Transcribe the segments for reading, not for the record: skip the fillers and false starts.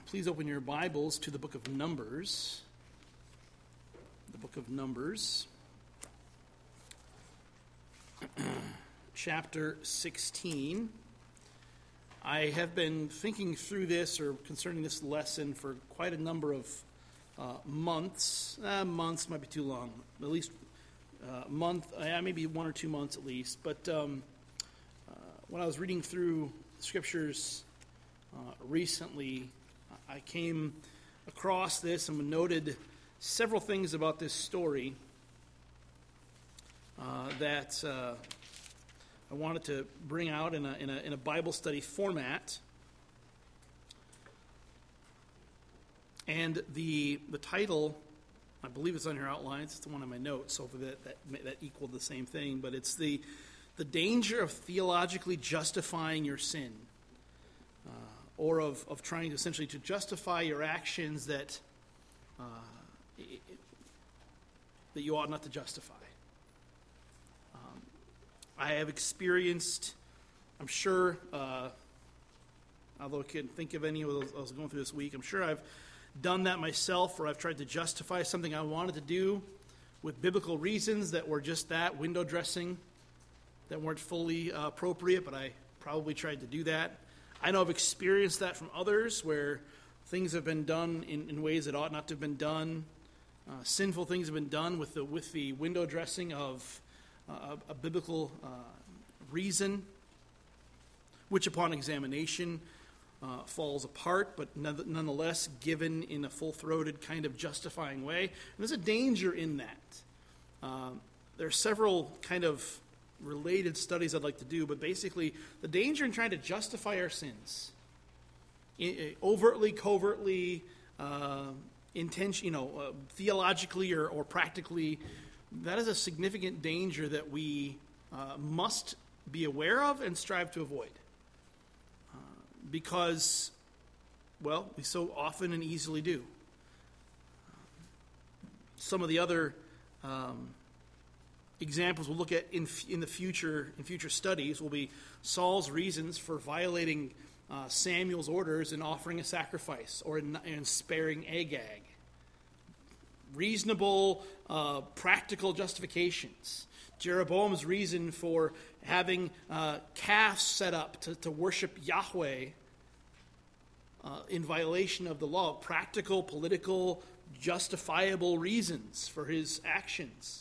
Please open your Bibles to the book of Numbers. The book of Numbers, chapter 16. I have been thinking through this or concerning this lesson for quite a number of months. Months might be too long. At least a month, maybe 1 or 2 months at least. But when I was reading through scriptures recently, I came across this and noted several things about this story that I wanted to bring out in a Bible study format. And the title, I believe it's on your outlines. It's the one on my notes, so that equaled the same thing. But it's the danger of theologically justifying your sin. Or of trying to essentially to justify your actions that you ought not to justify. I have experienced, I'm sure, although I can't think of any of those I was going through this week, I'm sure I've done that myself, where I've tried to justify something I wanted to do with biblical reasons that were just that, window dressing, that weren't fully appropriate, but I probably tried to do that. I know I've experienced that from others, where things have been done in ways that ought not to have been done. Sinful things have been done with the window dressing of a biblical reason, which upon examination falls apart, but nonetheless given in a full-throated kind of justifying way. And there's a danger in that. There are several kind of related studies I'd like to do, but basically the danger in trying to justify our sins, overtly, covertly, theologically or practically, that is a significant danger that we must be aware of and strive to avoid. Because, well, we so often and easily do. Some of the other examples we'll look at in future studies will be Saul's reasons for violating Samuel's orders in offering a sacrifice or in sparing Agag. Reasonable, practical justifications. Jeroboam's reason for having calves set up to worship Yahweh in violation of the law. Practical, political, justifiable reasons for his actions.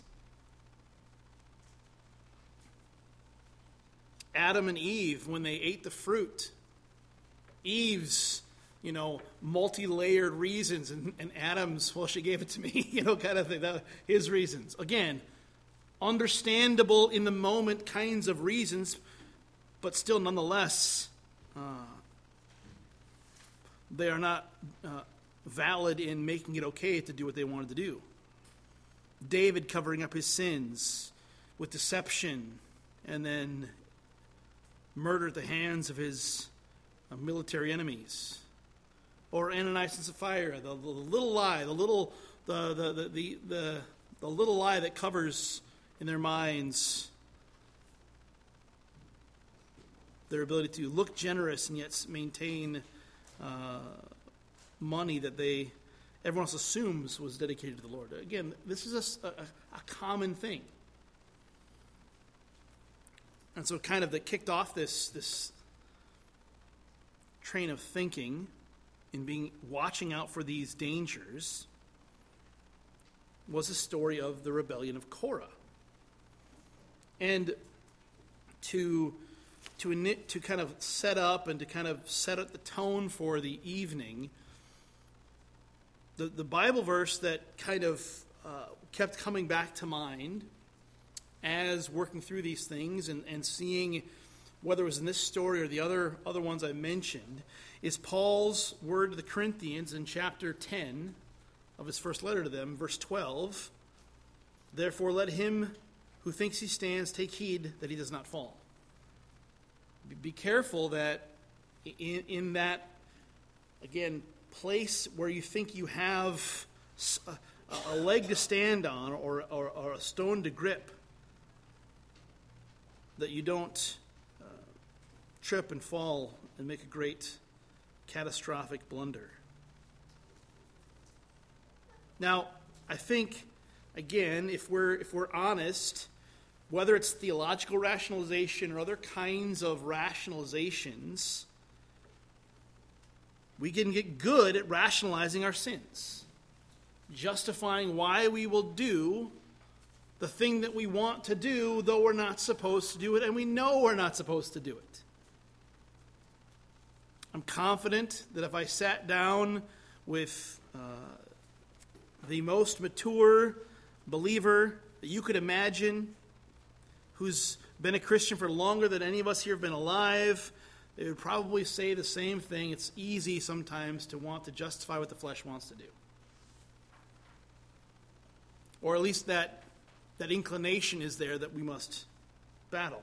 Adam and Eve, when they ate the fruit, Eve's, multi-layered reasons, and Adam's, well, she gave it to me, kind of thing, his reasons. Again, understandable in the moment kinds of reasons, but still nonetheless, they are not valid in making it okay to do what they wanted to do. David covering up his sins with deception, and then murder at the hands of his military enemies, or Ananias and Sapphira, the little lie, the little lie that covers in their minds their ability to look generous and yet maintain money that everyone else assumes was dedicated to the Lord. Again, this is a common thing. And so kind of that kicked off this train of thinking in watching out for these dangers was the story of the rebellion of Korah. And to kind of set up and to kind of set up the tone for the evening, the Bible verse that kind of kept coming back to mind as working through these things and seeing whether it was in this story or the other ones I mentioned, is Paul's word to the Corinthians in chapter 10 of his first letter to them, verse 12. Therefore let him who thinks he stands take heed that he does not fall. Be careful that in that, again, place where you think you have a leg to stand on or a stone to grip, that you don't trip and fall and make a great catastrophic blunder. Now, I think, again, if we're honest, whether it's theological rationalization or other kinds of rationalizations, we can get good at rationalizing our sins, justifying why we will do the thing that we want to do, though we're not supposed to do it, and we know we're not supposed to do it. I'm confident that if I sat down with the most mature believer that you could imagine, who's been a Christian for longer than any of us here have been alive, they would probably say the same thing. It's easy sometimes to want to justify what the flesh wants to do. Or at least that inclination is there that we must battle.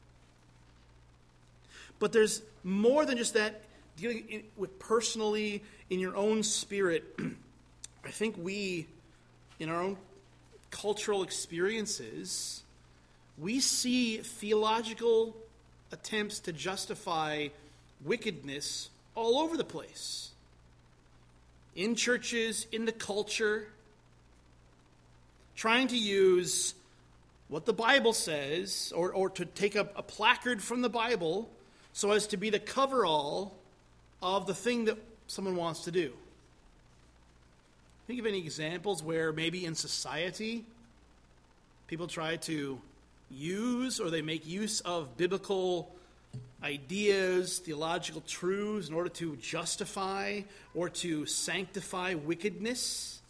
But there's more than just that, dealing with personally in your own spirit. I think we, in our own cultural experiences, we see theological attempts to justify wickedness all over the place. In churches, in the culture, trying to use what the Bible says, or to take a placard from the Bible so as to be the coverall of the thing that someone wants to do. Think of any examples where maybe in society people try to use or they make use of biblical ideas, theological truths in order to justify or to sanctify wickedness?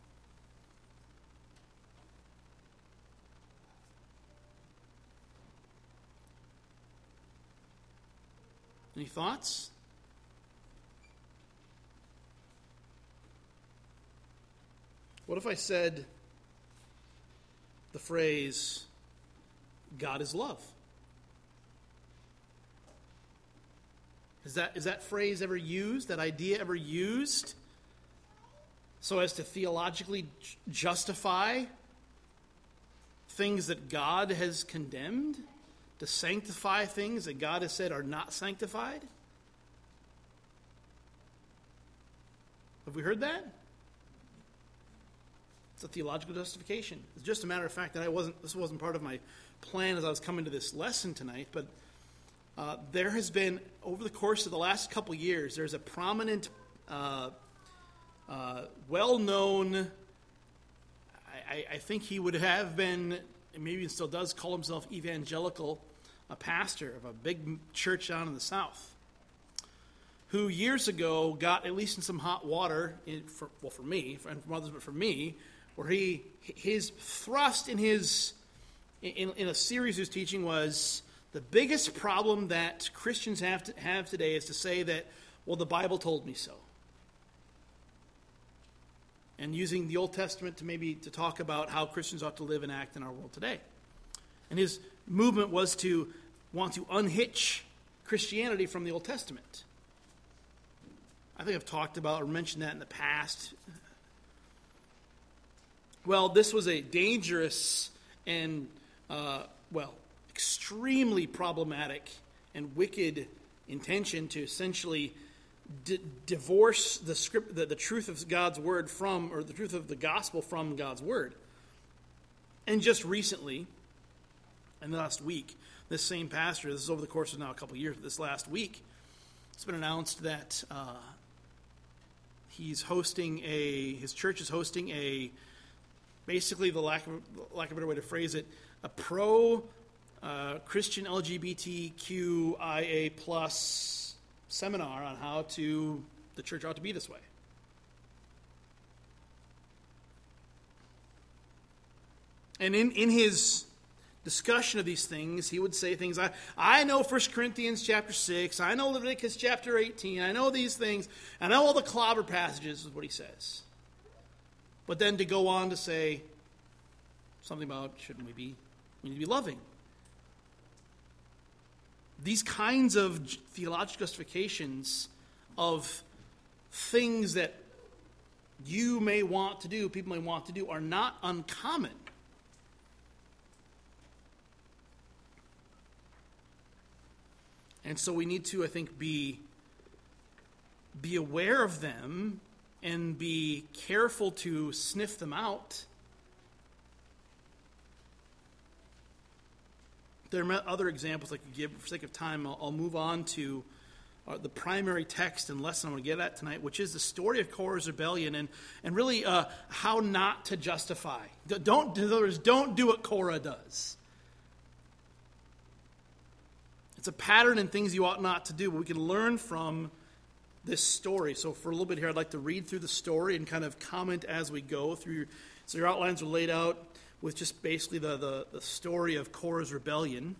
Any thoughts? What if I said the phrase, God is love? Is that phrase ever used, that idea ever used, so as to theologically justify things that God has condemned, to sanctify things that God has said are not sanctified? Have we heard that? It's a theological justification. It's just a matter of fact that this wasn't part of my plan as I was coming to this lesson tonight, but there has been, over the course of the last couple years, there's a prominent, well-known, I think he would have been, and maybe he still does call himself evangelical, a pastor of a big church down in the South, who years ago got, at least in some hot water, for me, and from others, but for me, where his thrust in a series of his teaching was the biggest problem that Christians have today is to say that, well, the Bible told me so. And using the Old Testament to talk about how Christians ought to live and act in our world today. And his movement was to want to unhitch Christianity from the Old Testament. I think I've talked about or mentioned that in the past. Well, this was a dangerous and, extremely problematic and wicked intention to essentially divorce the truth of God's word from, or the truth of the gospel from God's word. And just recently, in the last week, this same pastor, this is over the course of now a couple of years, but this last week, it's been announced that his church is hosting basically, the lack of a better way to phrase it, a pro-Christian LGBTQIA plus seminar on how the church ought to be this way. And in his discussion of these things, he would say things, I know 1 Corinthians chapter 6, I know Leviticus chapter 18, I know these things, I know all the clobber passages is what he says. But then to go on to say something about, we need to be loving. These kinds of theological justifications of things that you may want to do, people may want to do, are not uncommon. And so we need to, I think, be aware of them and be careful to sniff them out. There are other examples I could give. For sake of time, I'll move on to the primary text and lesson I want to get at tonight, which is the story of Korah's rebellion and really how not to justify. Don't do what Korah does. It's a pattern in things you ought not to do, but we can learn from this story. So for a little bit here, I'd like to read through the story and kind of comment as we go through. So your outlines are laid out with just basically the story of Korah's rebellion.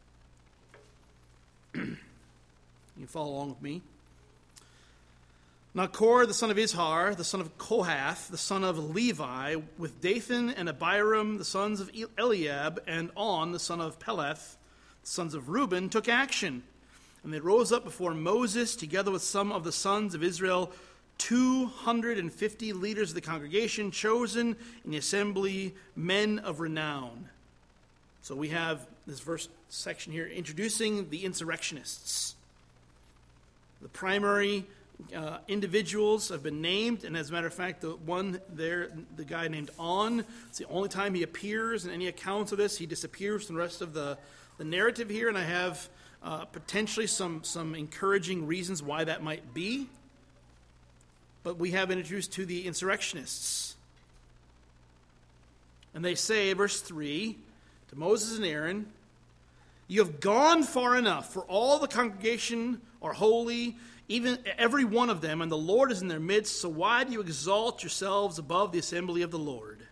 You can follow along with me. Now Korah, the son of Izhar, the son of Kohath, the son of Levi, with Dathan and Abiram, the sons of Eliab, and On, the son of Peleth, the sons of Reuben, took action. And they rose up before Moses, together with some of the sons of Israel, 250 leaders of the congregation, chosen in the assembly, men of renown. So we have this verse section here introducing the insurrectionists. The primary individuals have been named, and as a matter of fact, the one there, the guy named On, it's the only time he appears in any accounts of this. He disappears from the rest of the narrative here, and I have potentially some encouraging reasons why that might be. But we have introduced to the insurrectionists. And they say, verse 3, to Moses and Aaron, "You have gone far enough, for all the congregation are holy, even every one of them, and the Lord is in their midst, so why do you exalt yourselves above the assembly of the Lord?"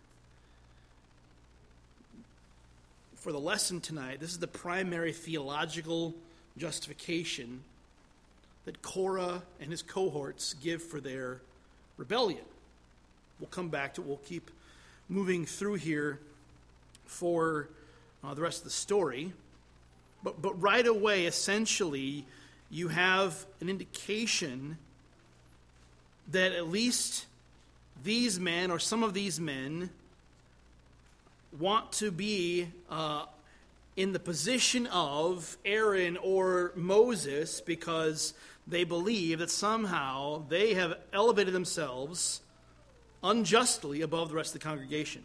For the lesson tonight, this is the primary theological justification that Korah and his cohorts give for their rebellion. We'll come back to it. We'll keep moving through here for the rest of the story. But right away, essentially, you have an indication that at least these men, or some of these men, want to be in the position of Aaron or Moses because they believe that somehow they have elevated themselves unjustly above the rest of the congregation.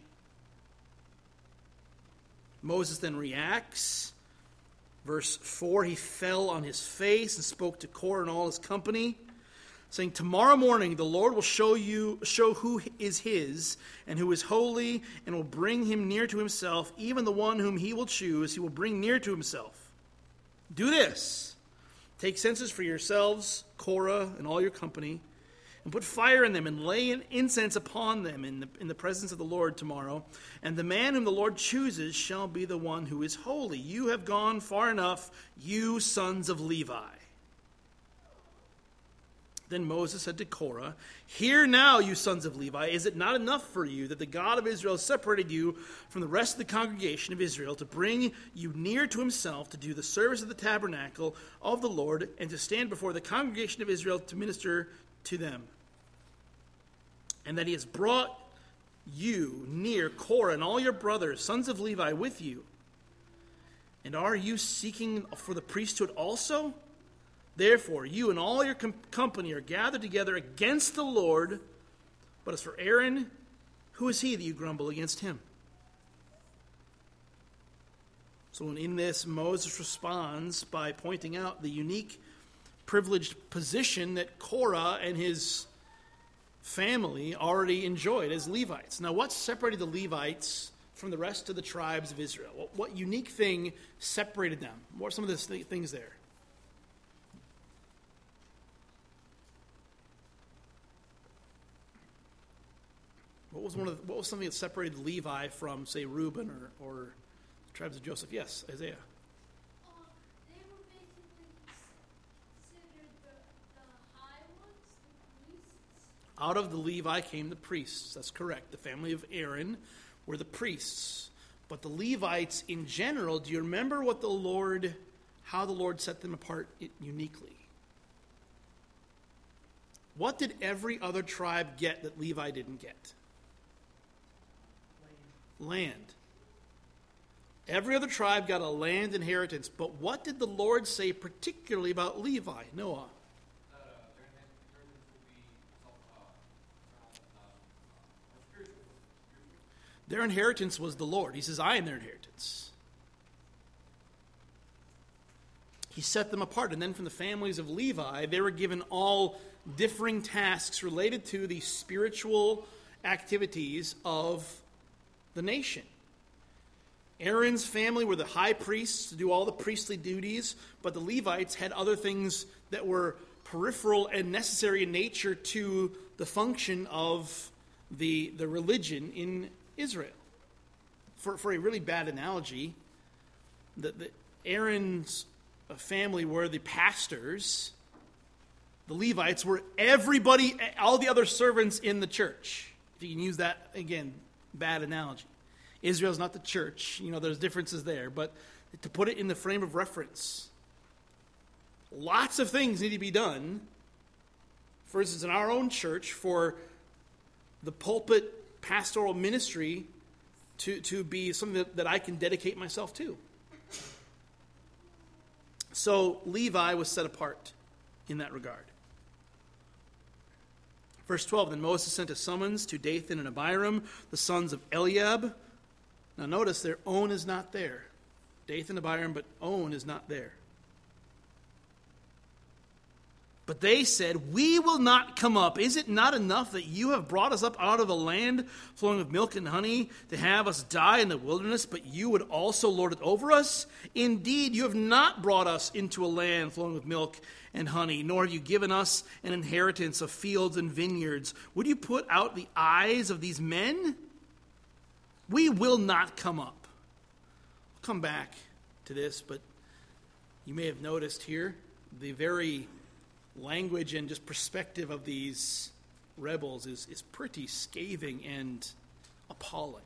Moses then reacts. Verse 4, he fell on his face and spoke to Korah and all his company, saying, "Tomorrow morning the Lord will show who is his and who is holy, and will bring him near to himself, even the one whom he will choose, he will bring near to himself. Do this. Take censers for yourselves, Korah and all your company, and put fire in them, and lay an incense upon them in the presence of the Lord tomorrow. And the man whom the Lord chooses shall be the one who is holy. You have gone far enough, you sons of Levi." Then Moses said to Korah, "Hear now, you sons of Levi, is it not enough for you that the God of Israel has separated you from the rest of the congregation of Israel to bring you near to himself, to do the service of the tabernacle of the Lord, and to stand before the congregation of Israel to minister to them? And that he has brought you near, Korah and all your brothers, sons of Levi, with you. And are you seeking for the priesthood also? Therefore, you and all your company are gathered together against the Lord. But as for Aaron, who is he that you grumble against him?" So in this, Moses responds by pointing out the unique, privileged position that Korah and his family already enjoyed as Levites. Now, what separated the Levites from the rest of the tribes of Israel? What unique thing separated them? What are some of the things there? What was something that separated Levi from, say, Reuben or the tribes of Joseph? Yes, Isaiah. They were basically considered the high ones, the priests. Out of the Levi came the priests. That's correct. The family of Aaron were the priests. But the Levites in general, do you remember how the Lord set them apart uniquely? What did every other tribe get that Levi didn't get? Land. Every other tribe got a land inheritance, but what did the Lord say particularly about Levi? Noah. Their inheritance was the Lord. He says, I am their inheritance. He set them apart. And then from the families of Levi, they were given all differing tasks related to the spiritual activities of the nation. Aaron's family were the high priests to do all the priestly duties, but the Levites had other things that were peripheral and necessary in nature to the function of the religion in Israel. For a really bad analogy, the Aaron's family were the pastors. The Levites were everybody, all the other servants in the church. If you can use that, again, bad analogy. Israel's not the church. There's differences there. But to put it in the frame of reference, lots of things need to be done. For instance, in our own church, for the pulpit pastoral ministry to be something that I can dedicate myself to. So Levi was set apart in that regard. Verse 12, then Moses sent a summons to Dathan and Abiram, the sons of Eliab. Now notice their own is not there. Dathan and Abiram, but own is not there. But they said, we will not come up. Is it not enough that you have brought us up out of a land flowing with milk and honey to have us die in the wilderness, but you would also lord it over us? Indeed, you have not brought us into a land flowing with milk and honey, nor have you given us an inheritance of fields and vineyards. Would you put out the eyes of these men? We will not come up. We'll come back to this, but you may have noticed here the very language and just perspective of these rebels is pretty scathing and appalling.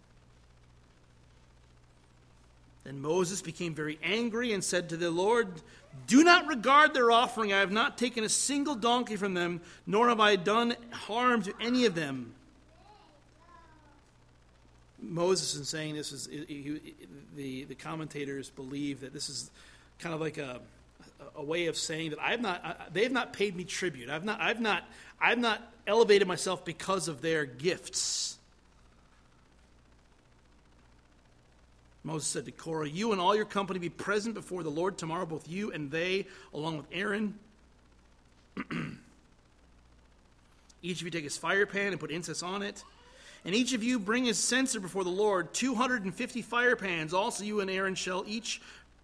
Then Moses became very angry and said to the Lord, do not regard their offering. I have not taken a single donkey from them, nor have I done harm to any of them. Moses, in saying this, the commentators believe that this is kind of like a way of saying that they have not paid me tribute. I've not elevated myself because of their gifts. Moses said to Korah, you and all your company be present before the Lord tomorrow, both you and they, along with Aaron. Each of you take his fire pan and put incense on it. And each of you bring his censer before the Lord, 250 fire pans. Also you and Aaron shall each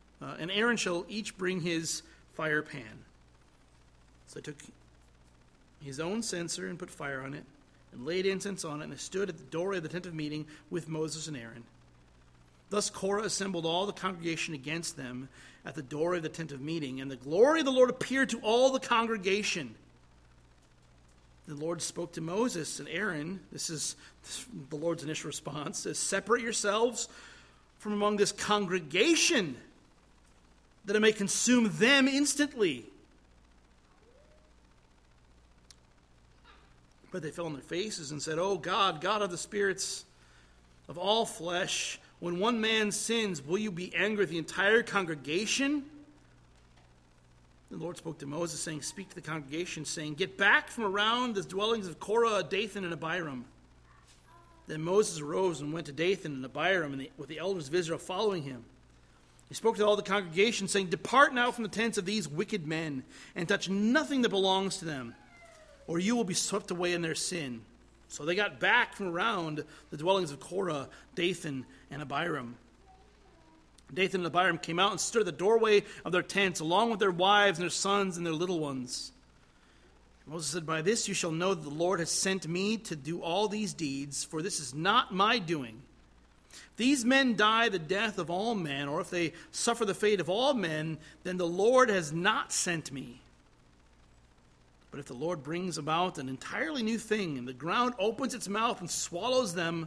bring his fire pan. So they took his own censer and put fire on it, and laid incense on it, and they stood at the doorway of the tent of meeting with Moses and Aaron. Thus Korah assembled all the congregation against them at the doorway of the tent of meeting, and the glory of the Lord appeared to all the congregation. The Lord spoke to Moses and Aaron. This is the Lord's initial response. Says, separate yourselves from among this congregation, that it may consume them instantly. But they fell on their faces and said, O God, God of the spirits of all flesh, when one man sins, will you be angry with the entire congregation? The Lord spoke to Moses, saying, speak to the congregation, saying, get back from around the dwellings of Korah, Dathan, and Abiram. Then Moses arose and went to Dathan and Abiram, with the elders of Israel following him. He spoke to all the congregation, saying, depart now from the tents of these wicked men, and touch nothing that belongs to them, or you will be swept away in their sin. So they got back from around the dwellings of Korah, Dathan, and Abiram. Dathan and Abiram came out and stood at the doorway of their tents, along with their wives and their sons and their little ones. Moses said, by this you shall know that the Lord has sent me to do all these deeds, for this is not my doing. If these men die the death of all men, or if they suffer the fate of all men, then the Lord has not sent me. But if the Lord brings about an entirely new thing, and the ground opens its mouth and swallows them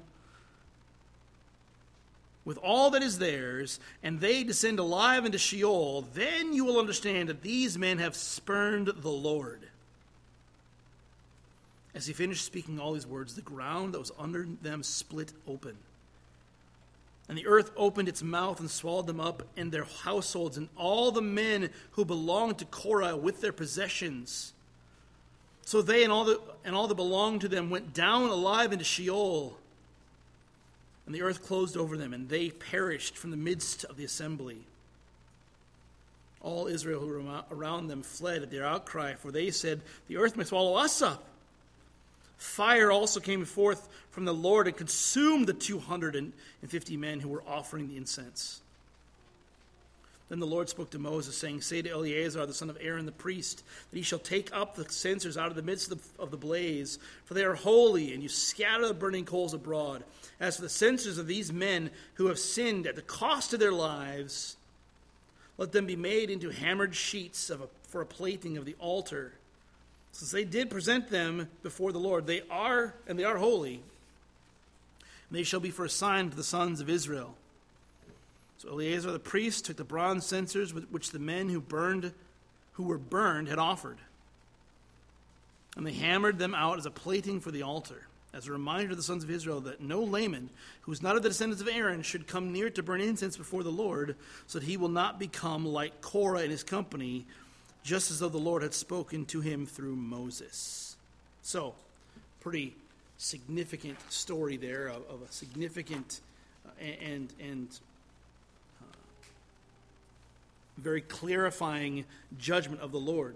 with all that is theirs, and they descend alive into Sheol, then you will understand that these men have spurned the Lord. As he finished speaking all these words, the ground that was under them split open. And the earth opened its mouth and swallowed them up and their households and all the men who belonged to Korah with their possessions. So they and all that belonged to them went down alive into Sheol. And the earth closed over them, and they perished from the midst of the assembly. All Israel who were around them fled at their outcry, for they said, the earth may swallow us up. Fire also came forth from the Lord and consumed the 250 men who were offering the incense. Then the Lord spoke to Moses, saying, say to Eleazar, the son of Aaron the priest, that he shall take up the censers out of the midst of the blaze, for they are holy, and you scatter the burning coals abroad. As for the censers of these men who have sinned at the cost of their lives, let them be made into hammered sheets for a plating of the altar. Since they did present them before the Lord, they are holy, and they shall be for a sign to the sons of Israel. So Eleazar the priest took the bronze censers which the men who were burned had offered, and they hammered them out as a plating for the altar, as a reminder to the sons of Israel that no layman who is not of the descendants of Aaron should come near to burn incense before the Lord, so that he will not become like Korah and his company, just as though the Lord had spoken to him through Moses. So, pretty significant story there of a significant and very clarifying judgment of the Lord.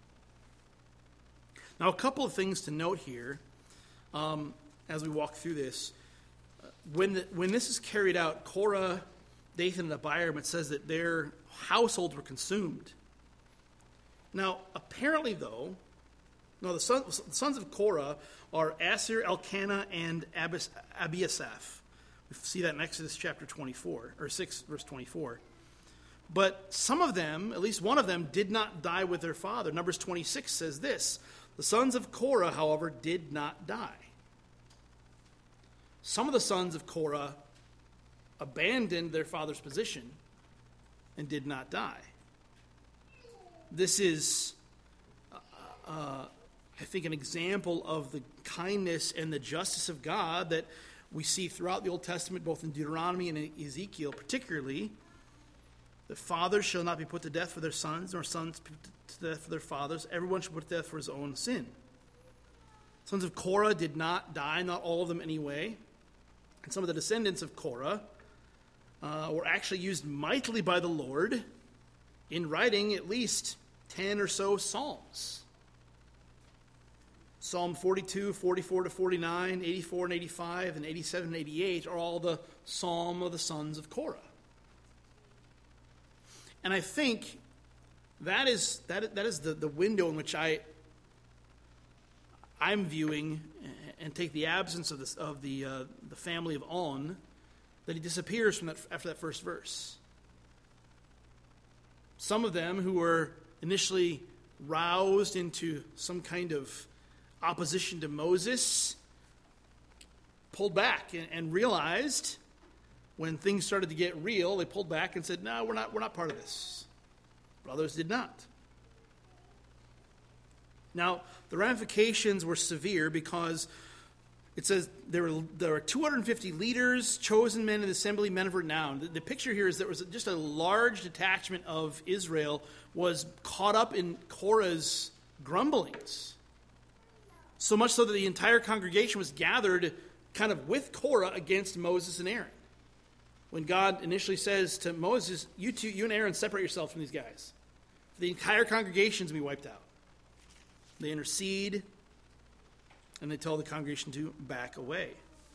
Now, a couple of things to note here as we walk through this. When this is carried out, Korah, Dathan, and Abiram, it says that their households were consumed. Now, apparently, though, the sons of Korah are Asir, Elkanah, and Abiasaph. We see that in Exodus chapter 24, or 6, verse 24. But some of them, at least one of them, did not die with their father. Numbers 26 says this: the sons of Korah, however, did not die. Some of the sons of Korah abandoned their father's position and did not die. This is, I think, an example of the kindness and the justice of God that we see throughout the Old Testament, both in Deuteronomy and in Ezekiel particularly. The fathers shall not be put to death for their sons, nor sons put to death for their fathers. Everyone shall be put to death for his own sin. Sons of Korah did not die, not all of them anyway. And some of the descendants of Korah were actually used mightily by the Lord in writing at least 10 or so psalms. Psalm 42, 44 to 49, 84 and 85, and 87 and 88 are all the psalm of the sons of Korah. And I think that is the window in which I'm viewing and take the absence of the family of On, that he disappears from after that first verse. Some of them who were initially roused into some kind of opposition to Moses pulled back and realized, when things started to get real, they pulled back and said, no, we're not part of this. But others did not. Now, the ramifications were severe because it says there were 250 leaders, chosen men in the assembly, men of renown. The picture here is there was just a large detachment of Israel was caught up in Korah's grumblings. So much so that the entire congregation was gathered kind of with Korah against Moses and Aaron. When God initially says to Moses, you and Aaron, separate yourself from these guys. The entire congregation is going to be wiped out. They intercede, and they tell the congregation to back away.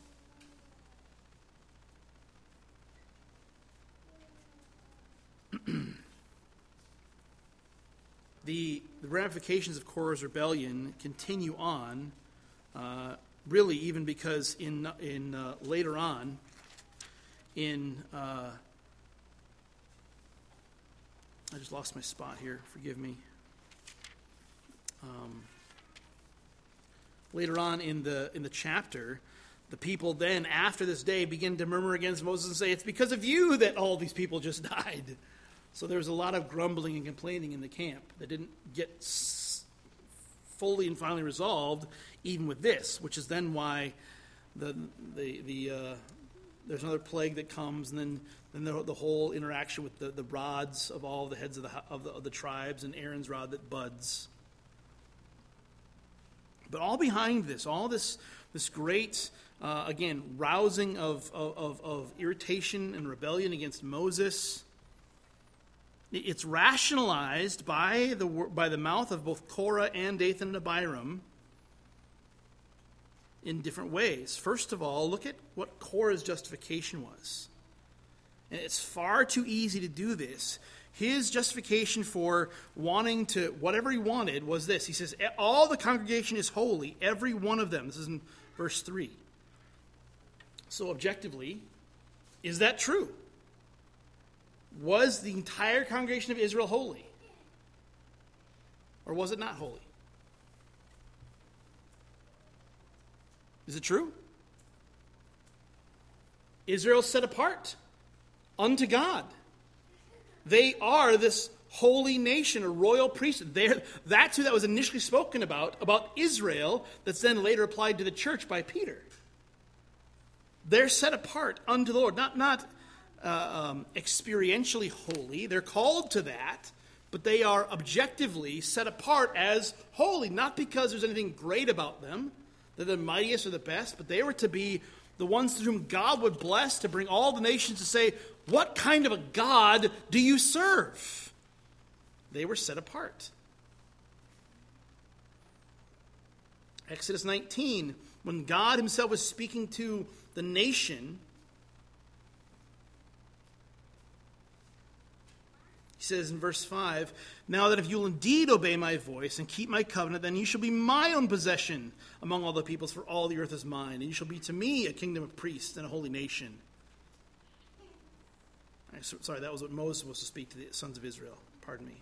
The ramifications of Korah's rebellion continue on, really even because later on, I just lost my spot here. Forgive me. Later on in the chapter, the people then, after this day, begin to murmur against Moses and say, it's because of you that all these people just died. So there was a lot of grumbling and complaining in the camp that didn't get fully and finally resolved, even with this, which is then why there's another plague that comes, and then the whole interaction with the rods of all the heads of the tribes, and Aaron's rod that buds. But all behind this, all this great again, rousing of irritation and rebellion against Moses. It's rationalized by the mouth of both Korah and Dathan and Abiram in different ways. First of all, look at what Korah's justification was. And it's far too easy to do this. His justification for wanting to, whatever he wanted, was this. He says, all the congregation is holy, every one of them. This is in verse 3. So objectively, is that true? Was the entire congregation of Israel holy? Or was it not holy? Is it true? Israel set apart unto God. They are this holy nation, a royal priesthood. That's who that was initially spoken about Israel, that's then later applied to the church by Peter. They're set apart unto the Lord, not experientially holy. They're called to that, but they are objectively set apart as holy, not because there's anything great about them, they're the mightiest or the best, but they were to be the ones to whom God would bless, to bring all the nations to say, what kind of a God do you serve? They were set apart. Exodus 19, when God himself was speaking to the nation, he says in verse 5, now that if you'll indeed obey my voice and keep my covenant, then you shall be my own possession among all the peoples, for all the earth is mine, and you shall be to me a kingdom of priests and a holy nation. Sorry, that was what Moses was to speak to the sons of Israel. Pardon me.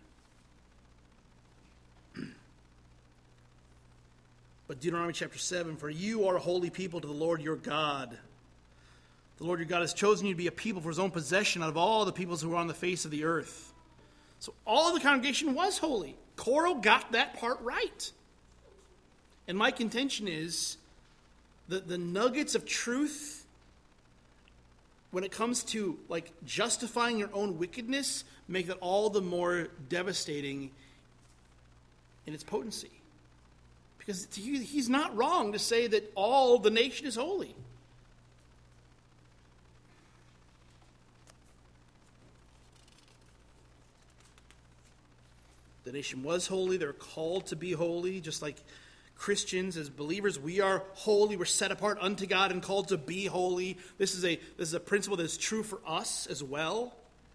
But Deuteronomy chapter 7, for you are a holy people to the Lord your God. The Lord your God has chosen you to be a people for his own possession out of all the peoples who are on the face of the earth. So all the congregation was holy. Korah got that part right. And my contention is that the nuggets of truth, when it comes to like justifying your own wickedness, make that all the more devastating in its potency. Because he's not wrong to say that all the nation is holy. The nation was holy. They're called to be holy, just like Christians, as believers, we are holy. We're set apart unto God and called to be holy. This is a principle that is true for us as well.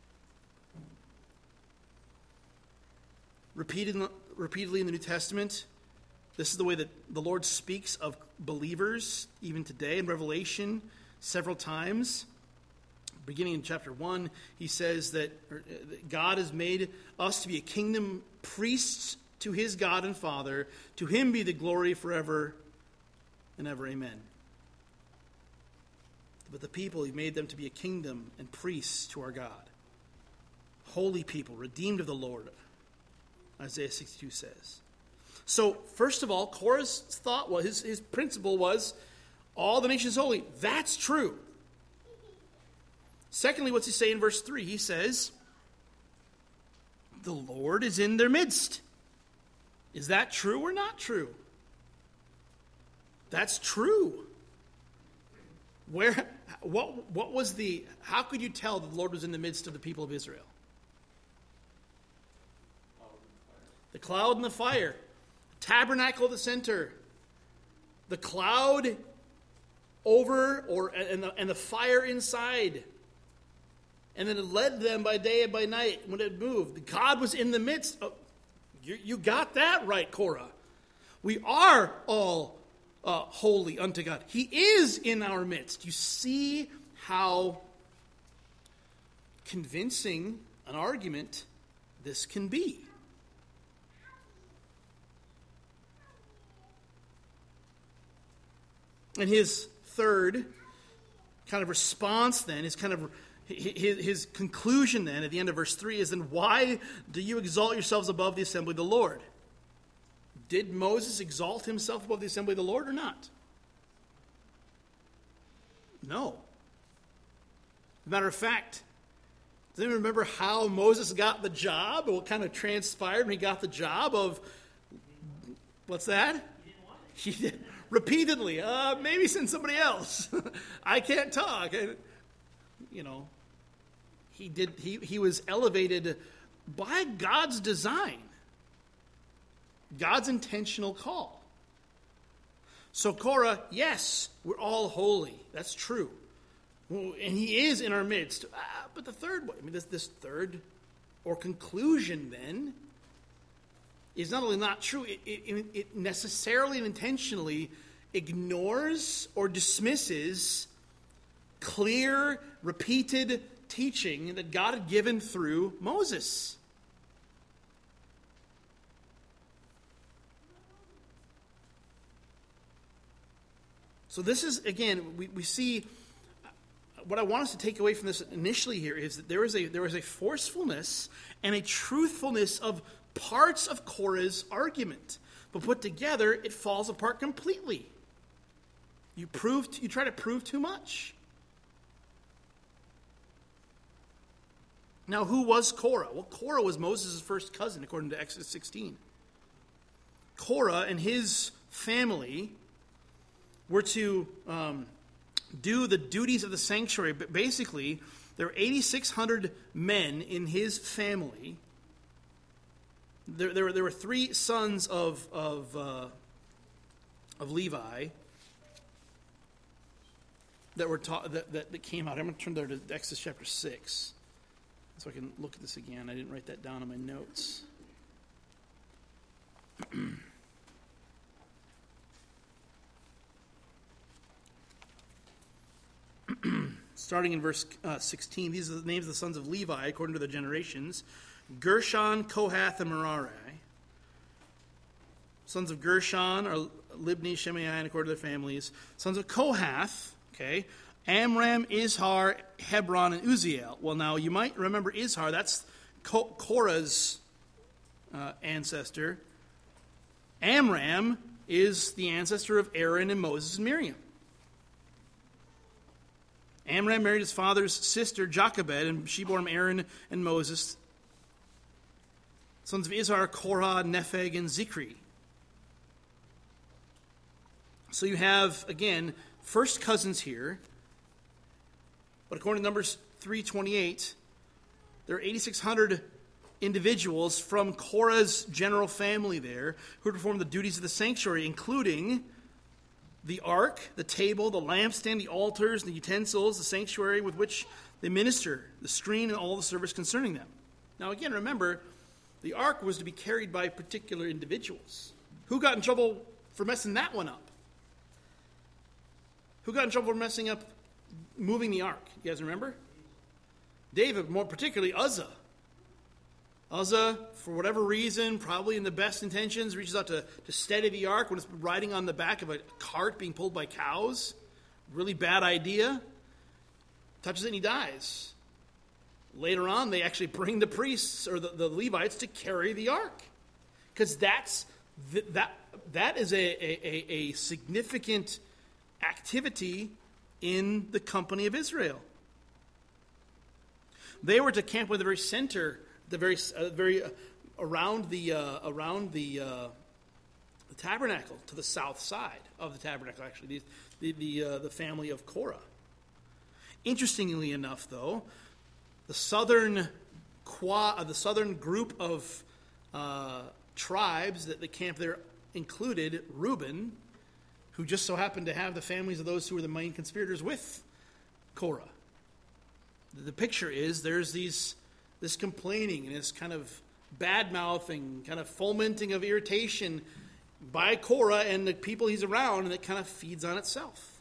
Repeatedly in the New Testament, this is the way that the Lord speaks of believers, even today in Revelation, several times. Beginning in chapter 1, he says that God has made us to be a kingdom priests to his God and Father. To him be the glory forever and ever. Amen. But the people, he made them to be a kingdom and priests to our God. Holy people, redeemed of the Lord, Isaiah 62 says. So, first of all, Korah's thought was, his principle was, all the nation is holy. That's true. Secondly, what's he say in verse 3? He says, the Lord is in their midst. Is that true or not true? That's true. What was how could you tell that the Lord was in the midst of the people of Israel? The cloud and the fire. Tabernacle at the center. The cloud over and the fire inside. And then it led them by day and by night when it moved. God was in the midst. You got that right, Korah. We are all holy unto God. He is in our midst. You see how convincing an argument this can be. And his third kind of response then is kind of his conclusion then at the end of verse 3 is, then why do you exalt yourselves above the assembly of the Lord? Did Moses exalt himself above the assembly of the Lord or not? No. As a matter of fact, does anyone remember how Moses got the job? What kind of transpired when he got the job of, what's that? He did repeatedly. Maybe send somebody else. I can't talk. And, he was elevated by God's design, God's intentional call. So Korah, yes, we're all holy. That's true. And he is in our midst. But the third one, this third or conclusion then is not only not true, it necessarily and intentionally ignores or dismisses clear, repeated teaching that God had given through Moses. So this is, again, we see, what I want us to take away from this initially here is that there is a forcefulness and a truthfulness of parts of Korah's argument. But put together, it falls apart completely. You try to prove too much. Now, who was Korah? Well, Korah was Moses' first cousin, according to Exodus 16. Korah and his family were to do the duties of the sanctuary. But basically, there were 8,600 men in his family. There were three sons of Levi that were taught that came out. I'm going to turn there to Exodus chapter 6. So I can look at this again. I didn't write that down in my notes. Starting in verse 16, these are the names of the sons of Levi according to their generations: Gershon, Kohath, and Merari. Sons of Gershon are Libni, Shimei, and according to their families. Sons of Kohath, Amram, Izhar, Hebron, and Uzziel. Well, now, you might remember Izhar. That's Korah's ancestor. Amram is the ancestor of Aaron and Moses and Miriam. Amram married his father's sister, Jochebed, and she bore him Aaron and Moses. Sons of Izhar, Korah, Nepheg, and Zikri. So you have, again, first cousins here. But according to Numbers 3:28, there are 8,600 individuals from Korah's general family there who perform the duties of the sanctuary, including the ark, the table, the lampstand, the altars, the utensils, the sanctuary with which they minister, the screen, and all the service concerning them. Now again, remember, the ark was to be carried by particular individuals. Who got in trouble for messing that one up? Who got in trouble for messing up moving the ark? You guys remember? David, more particularly Uzzah. Uzzah, for whatever reason, probably in the best intentions, reaches out to steady the ark when it's riding on the back of a cart being pulled by cows. Really bad idea. Touches it and he dies. Later on, they actually bring the priests or the Levites to carry the ark. Because that is a significant activity in the company of Israel. They were to camp with the very center, around the tabernacle, to the south side of the tabernacle. Actually, the family of Korah. Interestingly enough, though, the southern group of tribes that camped there included Reuben, who just so happened to have the families of those who were the main conspirators with Korah. The picture is there's this complaining and this kind of bad-mouthing, kind of fomenting of irritation by Korah and the people he's around, and it kind of feeds on itself.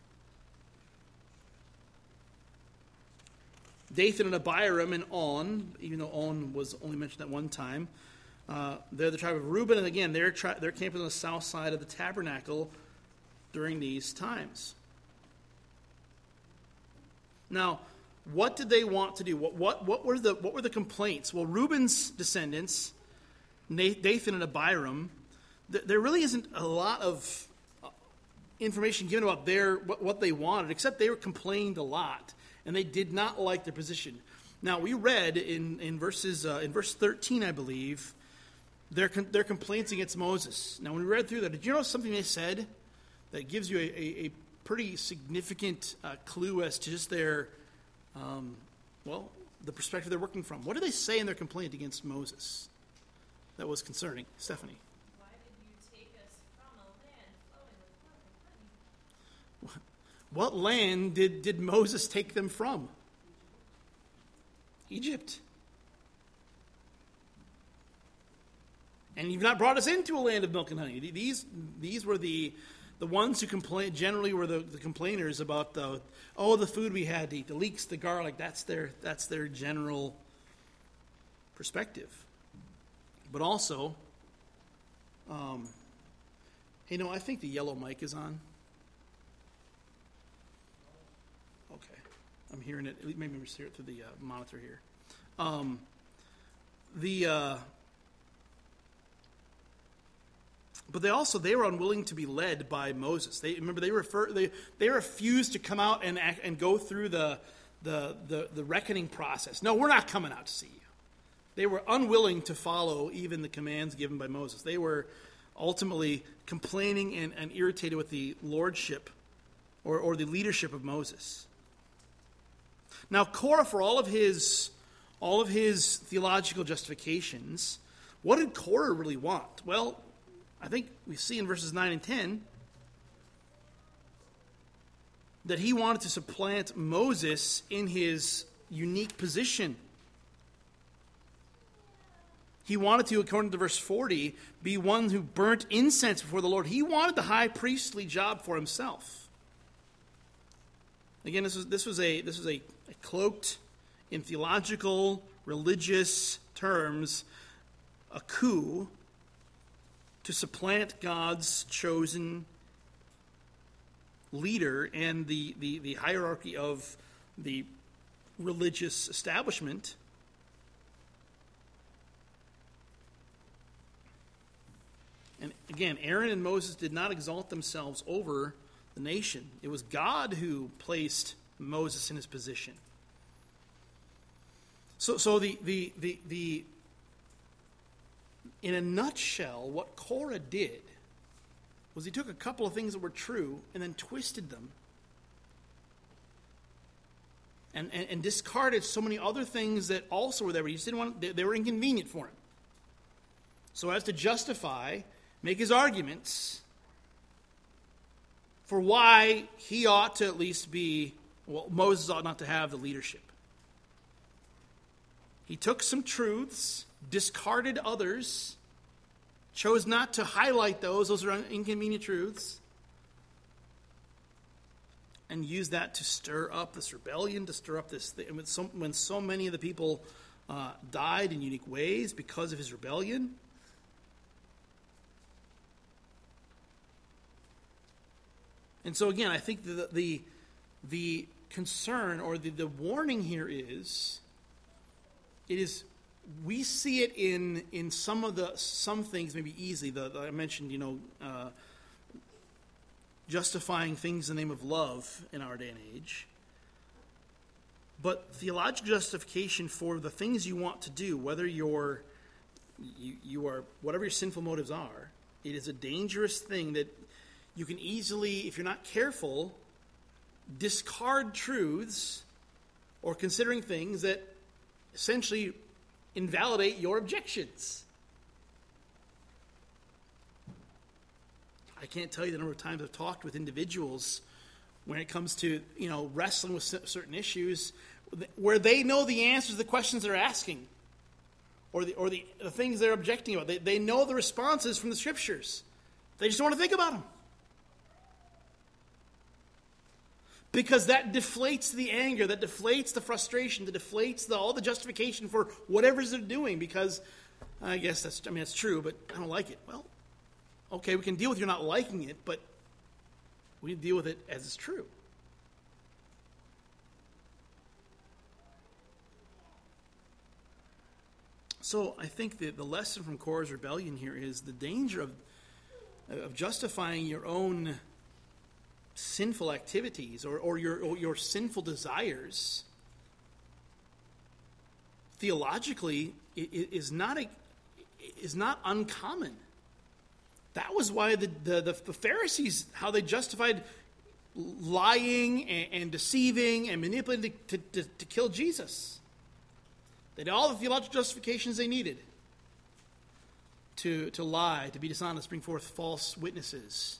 Dathan and Abiram and On, even though On was only mentioned at one time, they're the tribe of Reuben, and again, they're camping on the south side of the tabernacle during these times. Now, what did they want to do? What were the complaints? Well, Reuben's descendants, Dathan and Abiram, there really isn't a lot of information given about what they wanted, except they were complained a lot, and they did not like their position. Now, we read in verse 13, I believe, their complaints against Moses. Now, when we read through that, did you notice something they said? that gives you a pretty significant clue as to just their, the perspective they're working from. What do they say in their complaint against Moses that was concerning? Stephanie. Why did you take us from a land flowing with milk and honey? What land did Moses take them from? Egypt. And you've not brought us into a land of milk and honey. These were the ones who complain, generally were the complainers about the food we had to eat, the leeks, the garlic. That's their general perspective. But also, I think the yellow mic is on. Okay, I'm hearing it. Maybe we just hear it through the monitor here. But they were unwilling to be led by Moses. They refused to come out and go through the reckoning process. No, we're not coming out to see you. They were unwilling to follow even the commands given by Moses. They were ultimately complaining and irritated with the lordship or the leadership of Moses. Now, Korah, for all of his theological justifications, what did Korah really want? Well, I think we see in verses 9 and 10 that he wanted to supplant Moses in his unique position. He wanted to, according to verse 40, be one who burnt incense before the Lord. He wanted the high priestly job for himself. Again, this was a cloaked, in theological, religious terms, a coup to supplant God's chosen leader and the hierarchy of the religious establishment. And again, Aaron and Moses did not exalt themselves over the nation. It was God who placed Moses in his position. So the in a nutshell, what Korah did was he took a couple of things that were true and then twisted them and discarded so many other things that also were there. He just didn't want. They were inconvenient for him. So as to justify, make his arguments for why he ought to at least be, Moses ought not to have the leadership. He took some truths, discarded others, chose not to highlight those. Those are inconvenient truths. And used that to stir up this rebellion, to stir up this thing. When so many of the people died in unique ways because of his rebellion. And so again, I think the concern or the warning here is, we see it in some things maybe easily. I mentioned, justifying things in the name of love in our day and age. But theological justification for the things you want to do, whether you are whatever your sinful motives are, it is a dangerous thing that you can easily, if you're not careful, discard truths or considering things that essentially invalidate your objections. I can't tell you the number of times I've talked with individuals when it comes to, wrestling with certain issues where they know the answers to the questions they're asking or the things they're objecting about. They know the responses from the scriptures. They just don't want to think about them. Because that deflates the anger, that deflates the frustration, that deflates all the justification for whatever they're doing. Because I guess that's true, but I don't like it. Well, okay, we can deal with you not liking it, but we deal with it as it's true. So I think that the lesson from Korah's rebellion here is the danger of justifying your own sinful activities or your sinful desires theologically is not uncommon. That was why the Pharisees, how they justified lying and deceiving and manipulating to kill Jesus. They had all the theological justifications they needed to lie, to be dishonest, bring forth false witnesses.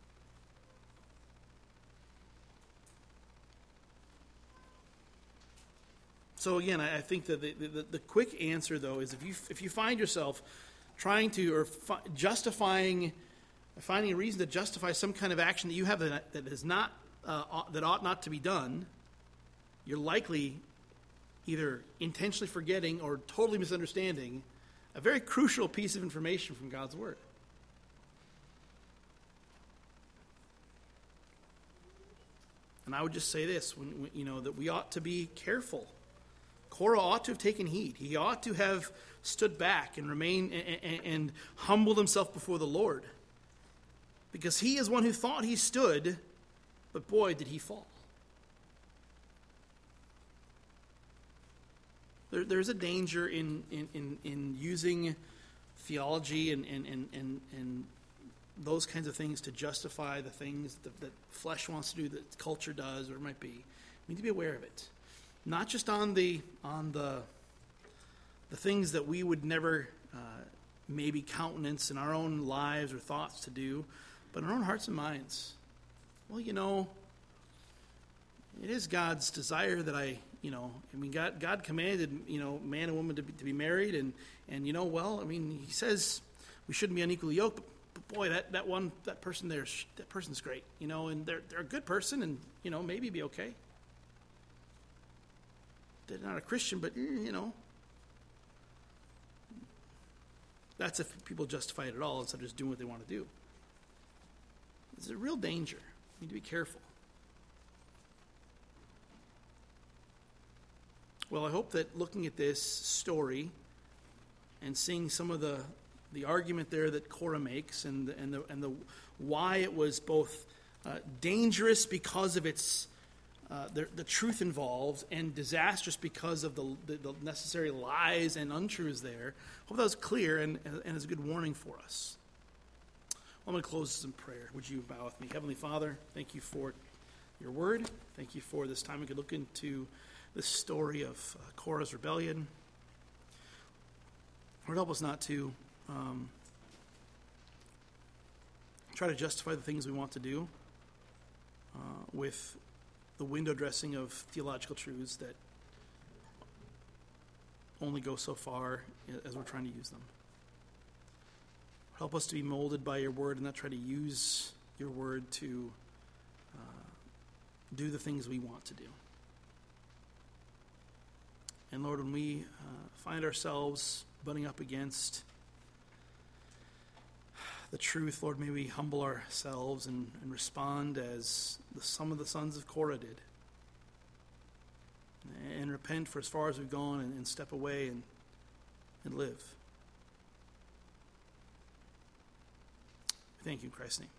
So again, I think that the quick answer, though, is if you find yourself trying to, or finding a reason to justify some kind of action that you have that is not that ought not to be done, you're likely either intentionally forgetting or totally misunderstanding a very crucial piece of information from God's Word. And I would just say this: that we ought to be careful. Korah ought to have taken heed. He ought to have stood back and remained and humbled himself before the Lord, because he is one who thought he stood, but boy, did he fall. There's a danger in using theology and those kinds of things to justify the things that flesh wants to do, that culture does, or it might be. We need to be aware of it. Not just on the things that we would never maybe countenance in our own lives or thoughts to do, but in our own hearts and minds. Well, it is God's desire that God commanded, man and woman to be married, and He says we shouldn't be unequally yoked, but boy, that person's great, and they're a good person, and maybe be okay. They're not a Christian, but that's if people justify it at all instead of just doing what they want to do. It's a real danger. You need to be careful. Well, I hope that looking at this story and seeing some of the argument there that Korah makes and the why it was both dangerous because of its the truth involved and disastrous because of the necessary lies and untruths there. I hope that was clear and is a good warning for us. Well, I'm going to close this in prayer. Would you bow with me? Heavenly Father, thank you for your word. Thank you for this time we could look into this story of Korah's rebellion. Lord, help us not to try to justify the things we want to do with the window dressing of theological truths that only go so far as we're trying to use them. Help us to be molded by your word and not try to use your word to do the things we want to do. And Lord, when we find ourselves butting up against the truth, Lord, may we humble ourselves and respond as some of the sons of Korah did. And repent for as far as we've gone and step away and live. Thank you in Christ's name.